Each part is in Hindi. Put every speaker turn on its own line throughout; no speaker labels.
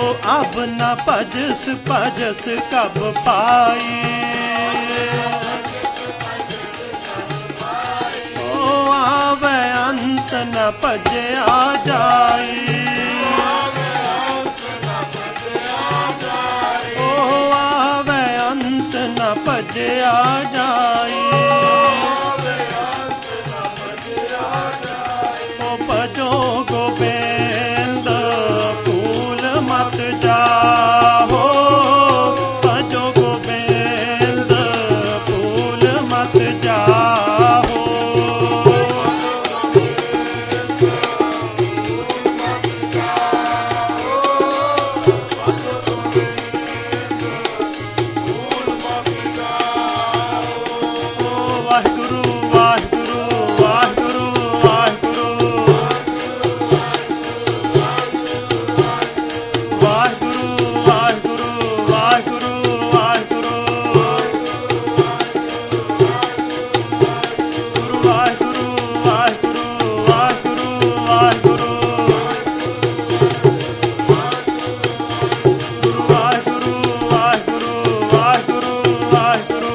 अब न भजस भजस कब पाई। ओ आवे अंत न भजया जाई। ओ आवे अंत न भजया जाई। ओ भजो गोबिंद भूल मत जाओ। भजो गोबिंद भूल मत जाओ। वाहिगुरु वाहिगुरु वाहिगुरु वाहिगुरु वाहिगुरु वाहिगुरु वाहिगुरु वाहिगुरु वाहिगुरु वाहिगुरु वाहिगुरु वाहिगुरु वाहिगुरु वाहिगुरु वाहिगुरु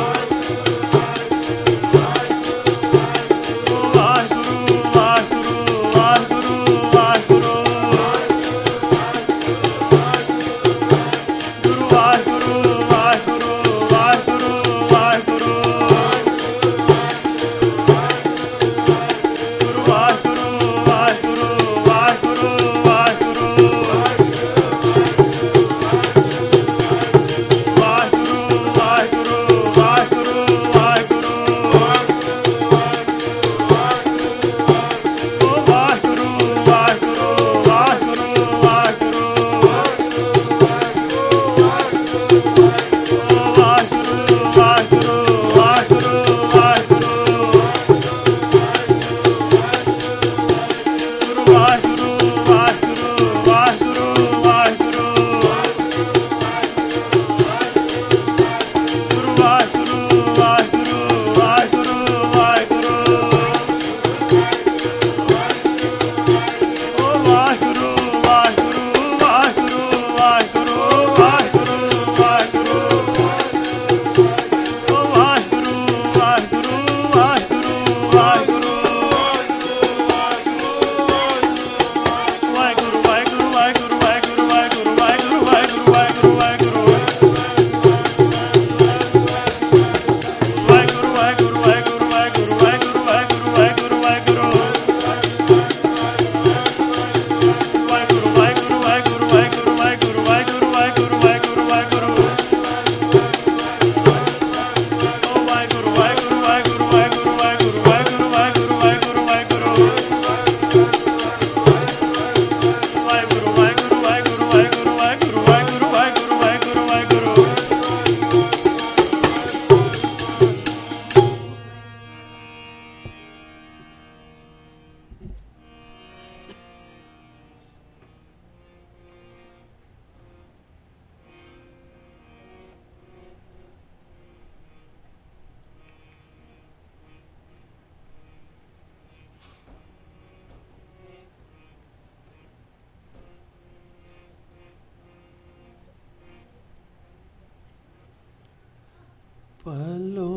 पलो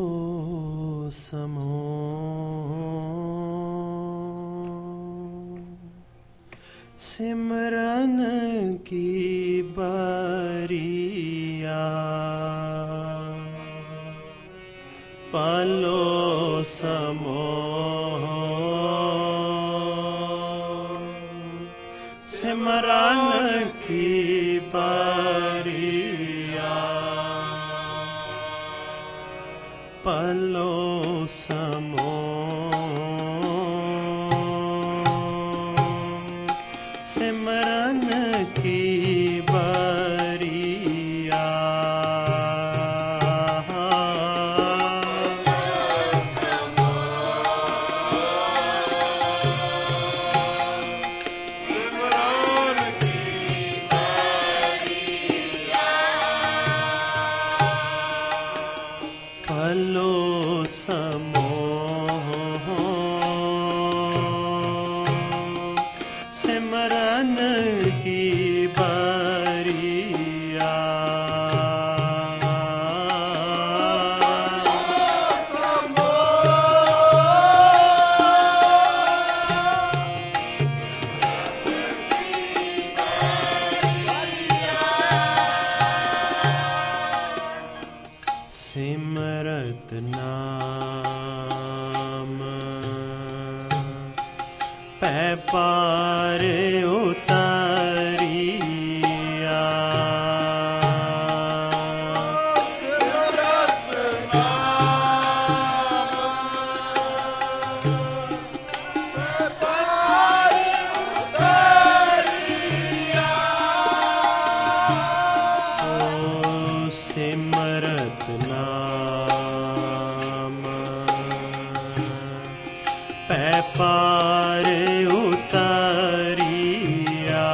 समो सिमरन की बारिया। पलो समो सिमरन की बारिया। पलो समो सिमरन की बारिया। पलो समो पै पार उतारिया सिमरत नाम पै पार उतारिया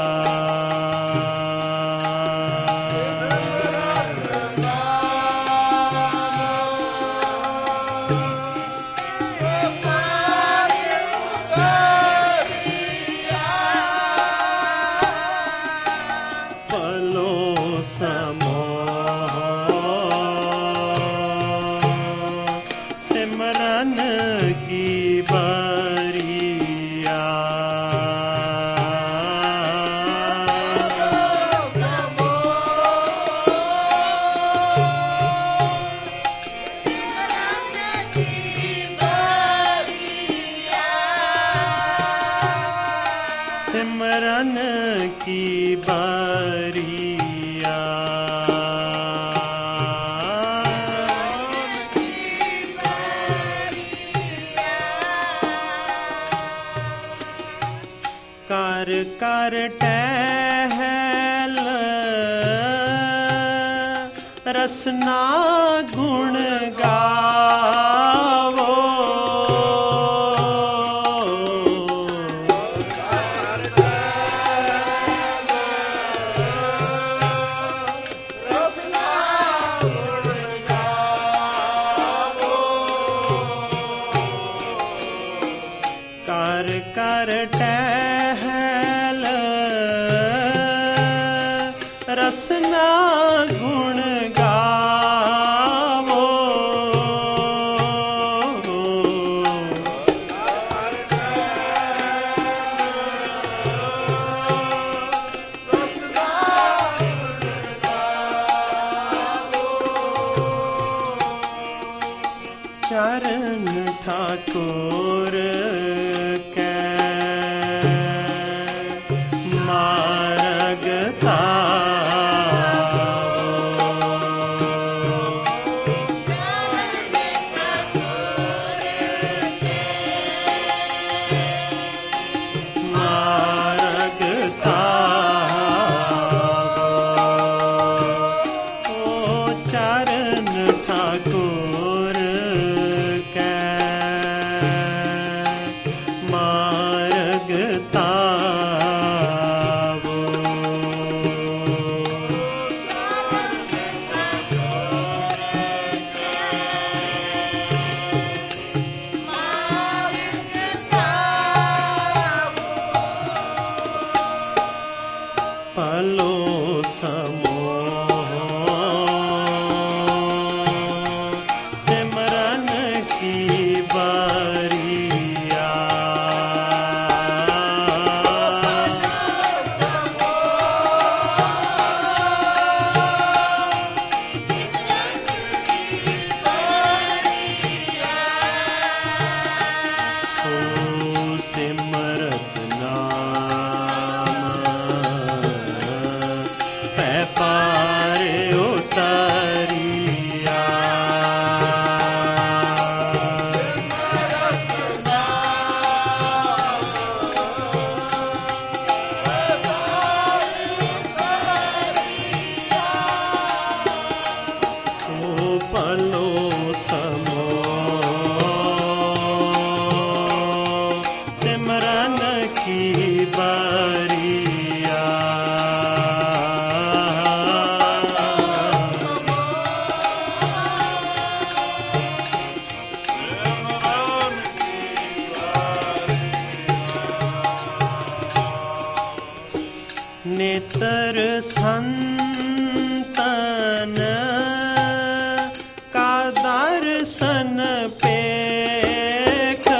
पलो समो सिमरन की बारिया सिमरन की बारिया कर कर टहल रसना गुण गावो कर कर टहल रसना गुण गावो चरण ठाकुर कै मार्ग मार्ग ओ चरण ठाकुर कै मार्ग तावो पलो समो सिमरन की बारिया ओ सिमरत नाम पै पार उतारिया ओ पलो समो सिमरन की बारिया नेत्र संतन का दर्शन पेख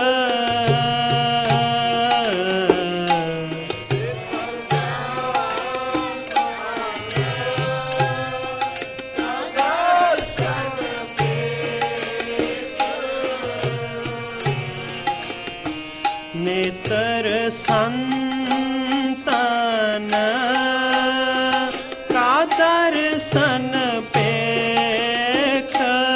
नेत्र संतन का दर्शन पेख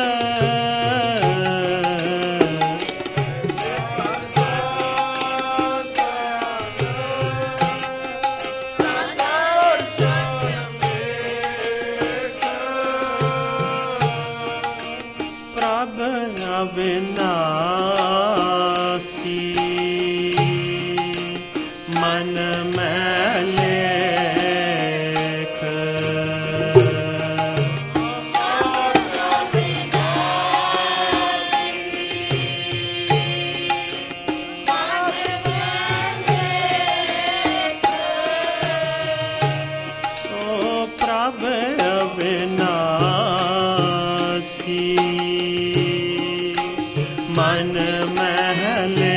प्रभ अविनाशी मन में लेख ओ प्रभ अविनाशी मन महले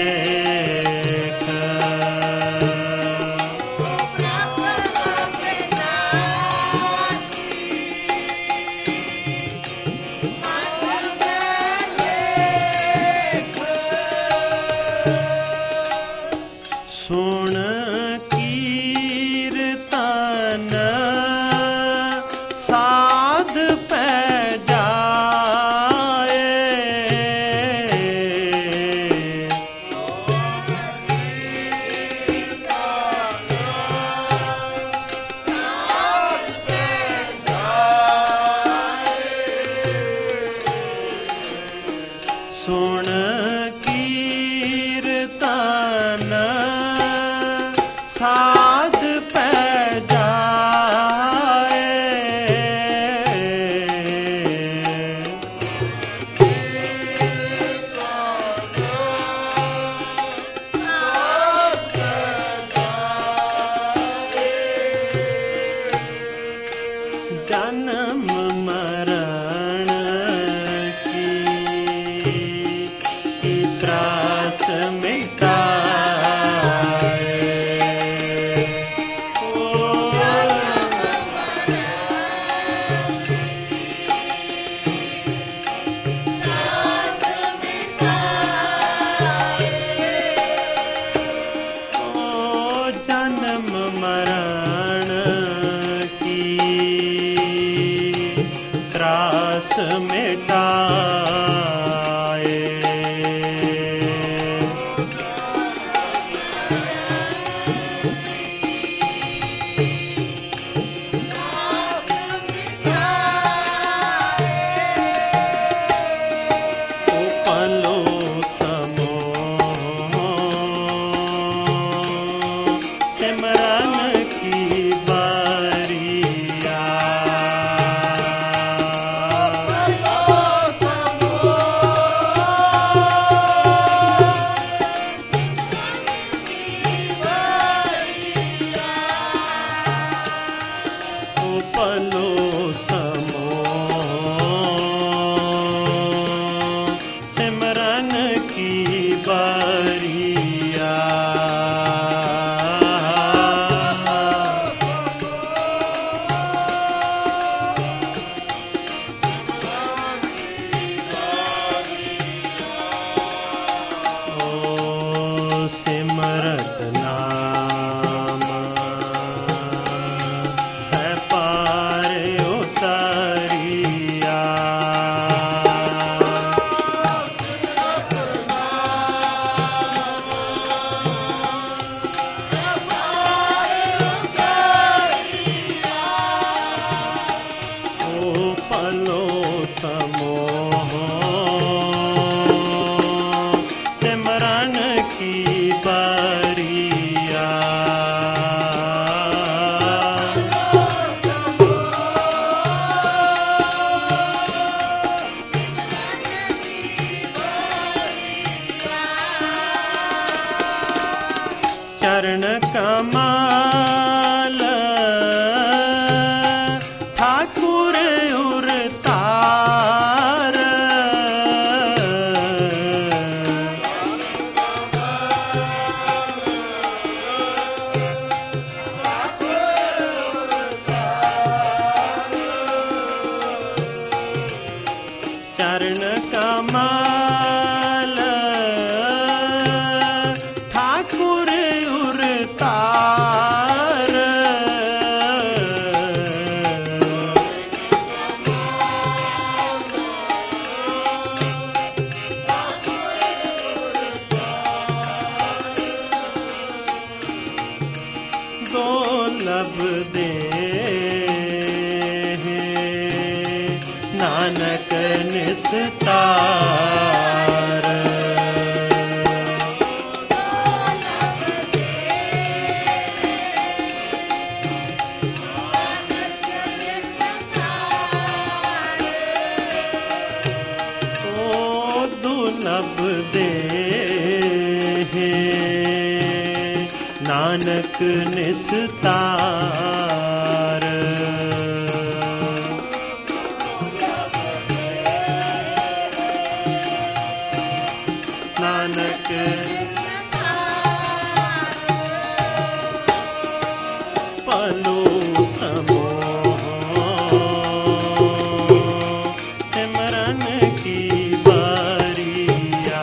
सुन कीर्तन साध पै जाए सुन कीर्तन साध पै जाए जन्म मरण की त्रास मिटाए जन्म मरण की त्रास मिटाए उपलो समो सिमरन की बारिया उपलो समो सिमरन की बारिया ओ सिमरत नाम है पार उतरिया ओ पलो समोह सिमरन की बारिया चरण कमाल ठाकुर उरतार चरण कमाल नानक निस्तार। ओ दुर्लभ दे नानक निस्तार। नानक पलो समोह सिमरन की बारिया।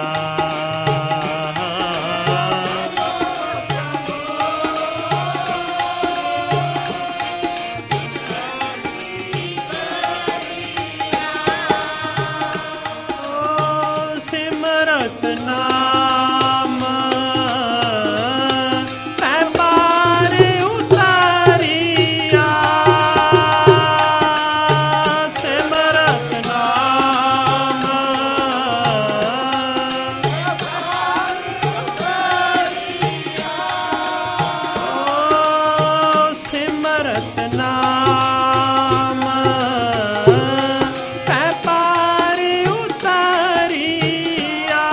सिमरत नाम मैं पार उतारिया। सिमरत नाम सिमरत नाम मैं पार उतारिया।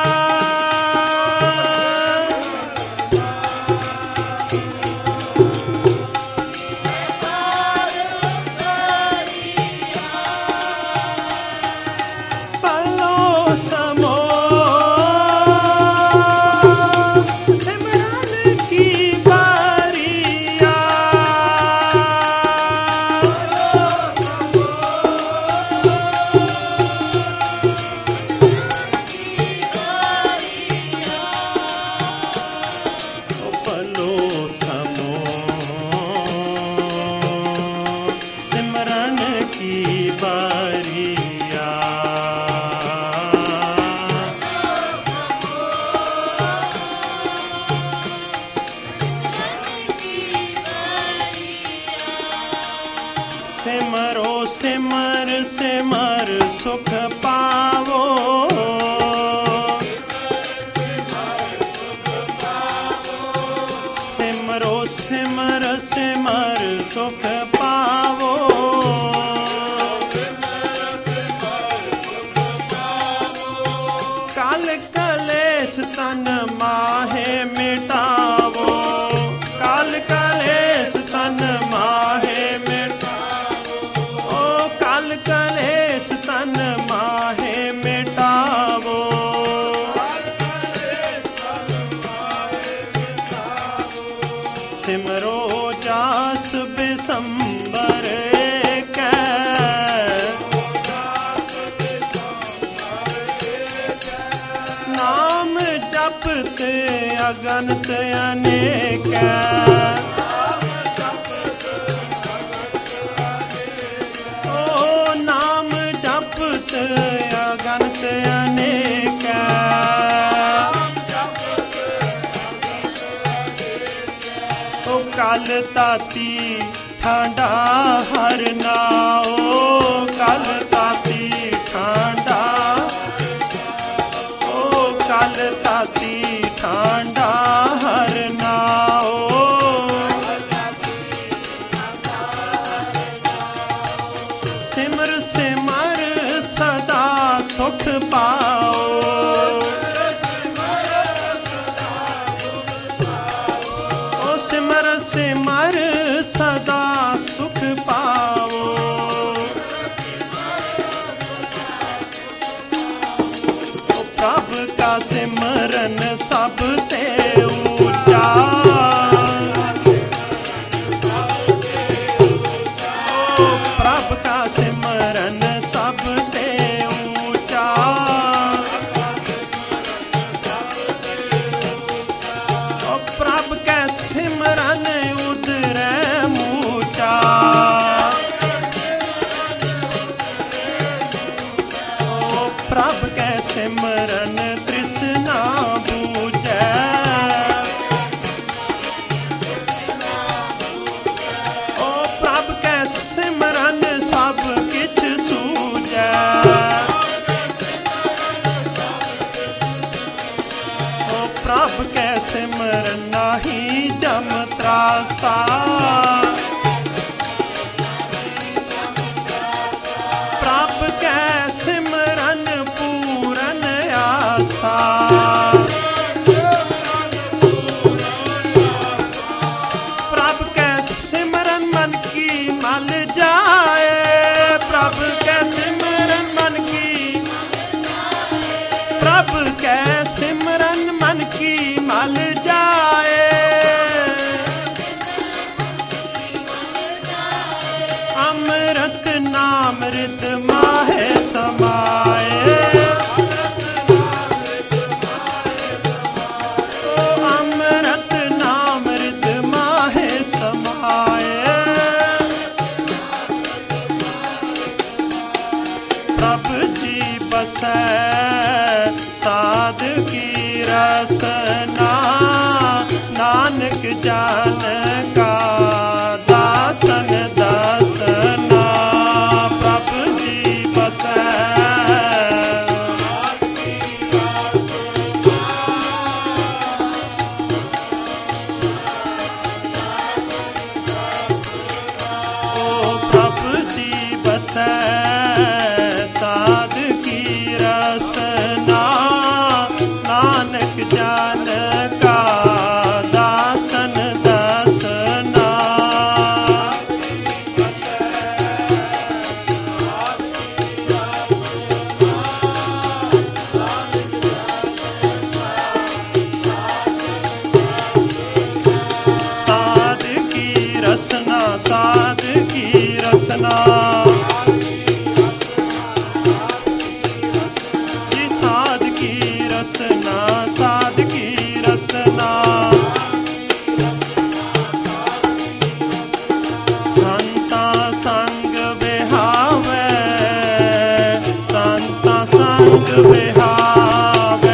पलो समोह सिमरन की बारिया। पलो समोह सिमरन की बारिया। सिमरो सिमर सिमर सुख पावो। सिमरो सिमर सिमर सुख पावो। काल कलेश तन माहे मिटावो। काल कलेश तन माहे मिटावो। ओ काल कलेश तन माहे मिटावो। सिमरो जास बिसंबर कै। नाम जपत अगनत अनेक। ओ नाम जपत अगनत अनेक। ओ काल ताती ठांडा हर नाओ। काल ताती ठांडा ओ काल ताती ठांडा हर नाओ। सिमर सिमर सदा सुख पाओ। ओ सिमर सिमर सदा सुख पाओ। ओ प्रभ का सिमरन सब ते ऊंचा। ओ प्रभ का सिमरन सब ते ऊंचा। ओ प्रभ के सिमरन उतरे मूचा। ओ प्रभ के सिमरन तृष्णा बूझा। ਪ੍ਰਭ ਕੈ ਸਿਮਰਨ ਨਾਹੀ ਜਮ ਤਰਾਸਾ। ਪ੍ਰਭ ਕੈ ਸਿਮਰਨ ਪੂਰਨ ਆਸਾ। ਪ੍ਰਭ ਕੈ ਸਿਮਰਨ ਮਨ ਕੀ ਮਲ ਜਾਏ। ਪ੍ਰਭ ਕੈ ਸਿਮਰਨ ਮਨ ਕੀ, ਪ੍ਰਭ ਕੈ ਸਿਮਰਨ ਮਨ ਕੀ ਮਲ ਜਾਏ। ਅੰਮ੍ਰਿਤ ਨਾਮ ਰਿਤ ਮਾਹੇ ਸਮਾਏ। ਅੰਮ੍ਰਿਤ ਨਾਮ ਰਿਤ ਮਾਹੇ ਸਮਾਏ। ਪ੍ਰਭ ਜੀ ਬਸੈ ਸਾਧ ਕੀ ਰਸਨਾ। ਨਾਨਕ ਜਾਨ ਕਾ ਦਾਸਨ ਦਸਨਾ। ਪ੍ਰਭ ਜੀ ਬਸੈ ਪ੍ਰਭ ਜੀ ਬਸੈ ਸਾਧ ਕੀ ਰਸਨਾ। ਨਾਨਕ ਜਾਨ ਕਾ ਦਾਸਨ ਦਸਨਾ। ਸਾਧ ਕੀ ਰਸਨਾ, ਸਾਧ ਕੀ ਰਸਨਾ। ਜੀ ਸਾਧ ਕੀ ਰਸਨਾ, ਸਾਧ ਕੀ ਰਸਨਾ। ਸੰਤਾ ਸੰਗ ਵਿਹਾਵੈ, ਸੰਤਾ ਸੰਗ ਵਿਹਾਵੈ।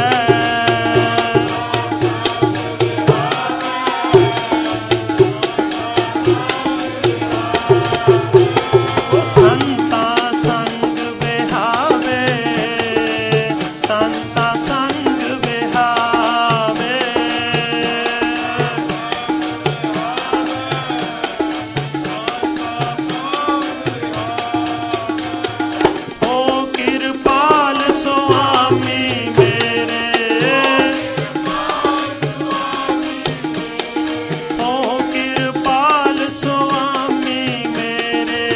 ਸੰਤਾ ਸੰਗ ਵਿਹਾਵੇ, ਸੰਤਾ ਸੰਗ ਵਿਹਾਵੇ। ਓ ਕਿਰਪਾਲ ਸੁਆਮੀ ਮੇਰੇ। ਓ ਕਿਰਪਾਲ ਸੁਆਮੀ ਮੇਰੇ।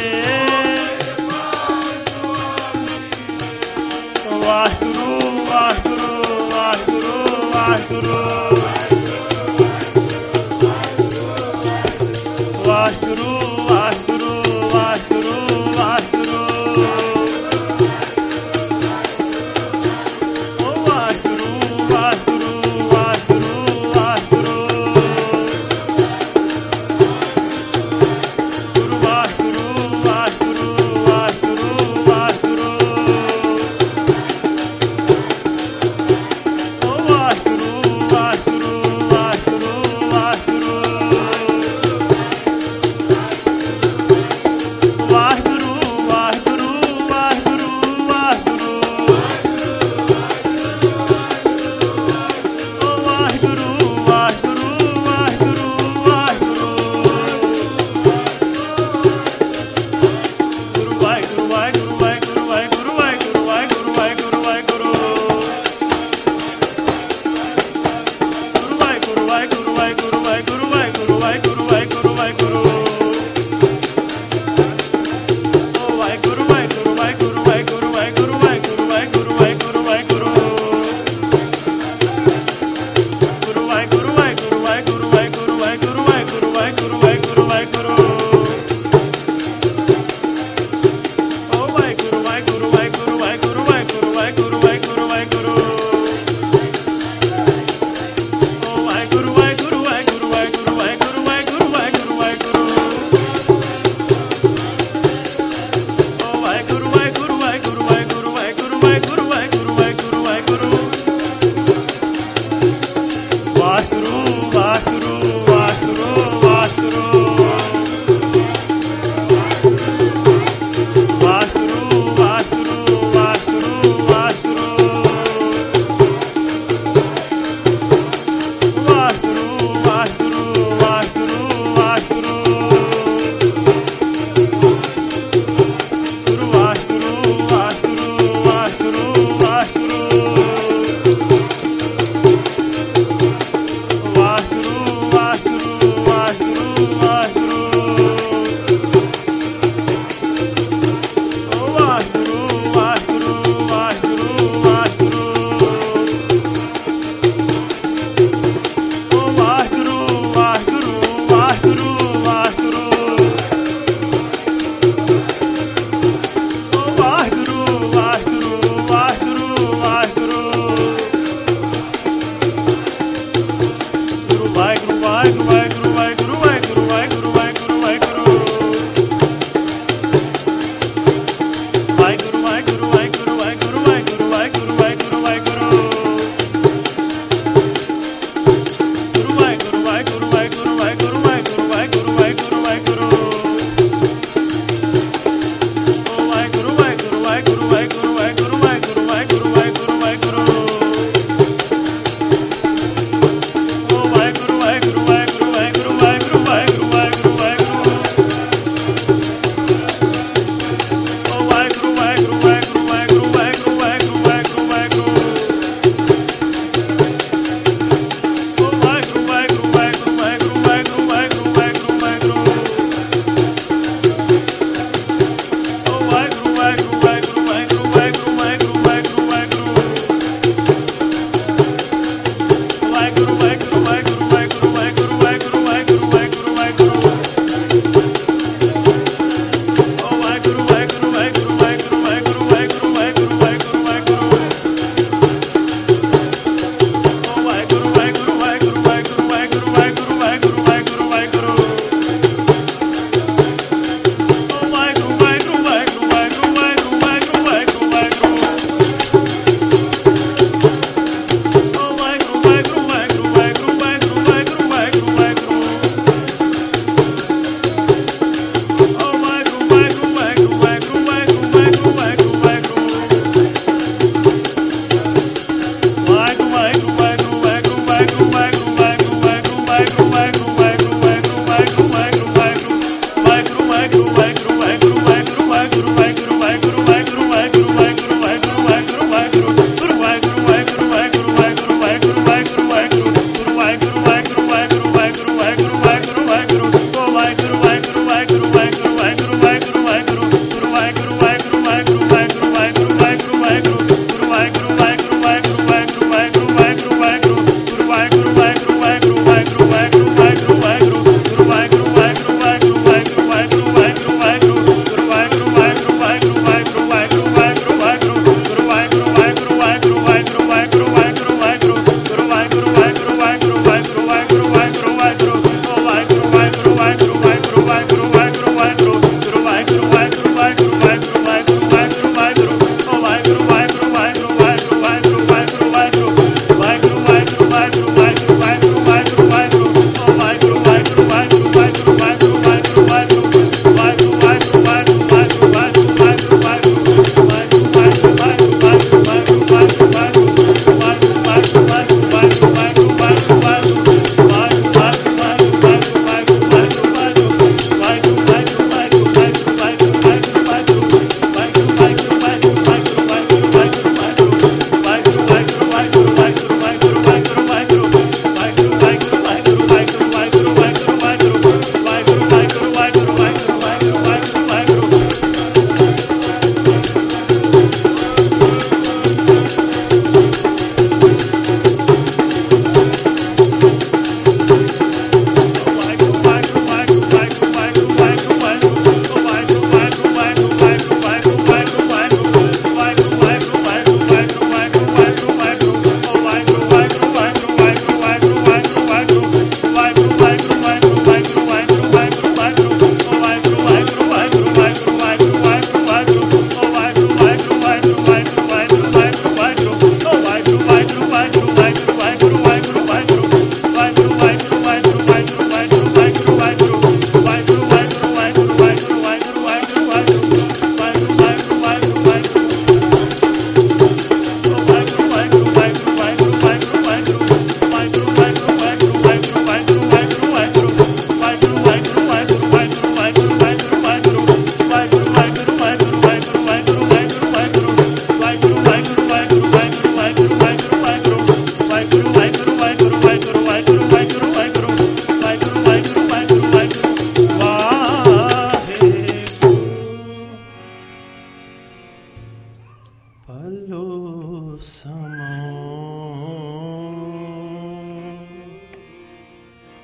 ਵਾਹਿਗੁਰੂ ਵਾਹਿਗੁਰੂ ਵਾਹਿਗੁਰੂ ਵਾਹਿਗੁਰੂ। ਵਾਹਿਗੁਰੂ ਵਾਹਿਗੁਰੂ ਵਾਹਿਗੁਰੂ ਵਾਹਿਗੁਰੂ। ਓ ਵਾਹਿਗੁਰੂ ਵਾਹਿਗੁਰੂ ਵਾਹਿਗੁਰੂ ਵਾਹਿਗੁਰੂ। ਗੁਰੂ ਵਾਹਿਗੁਰੂ ਵਾਹਿਗੁਰੂ ਵਾਹਿਗੁਰੂ ਵਾਹਿਗੁਰੂ। ਓ ਵਾਹਿਗੁਰੂ ਵਾਹਿਗੁਰੂ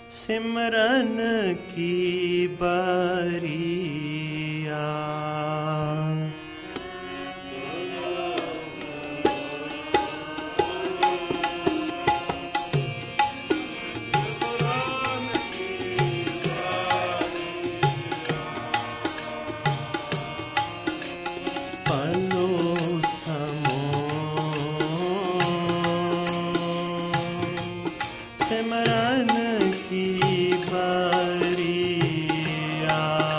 सिमरन की बरिया। सिमरन की बरिया।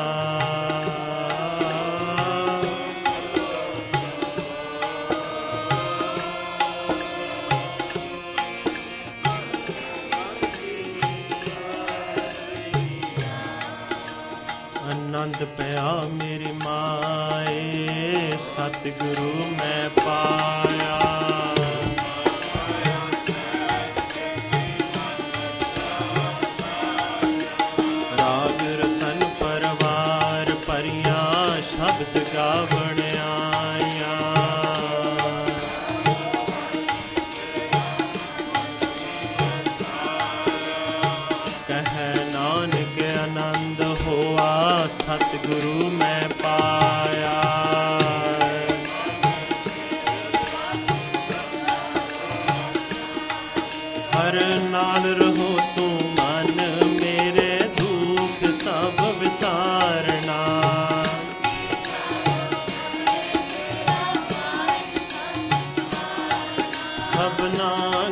आनंद पया मेरी माए, सतगुरु मैं पाया। शब्द गावण आया। कह नानक आनंद होआ, सतगुरु मैं पाया। हर नाल रहो तू मन मेरे, दुख सब विसारना। सबना